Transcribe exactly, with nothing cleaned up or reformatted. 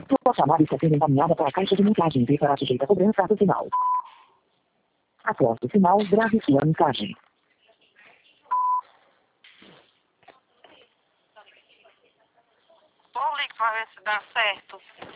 Sua chamada está sendo encaminhada para a caixa de mensagens e será sujeita a cobrança do sinal. Após o sinal, grave sua mensagem. Vou ligar para ver se dá certo.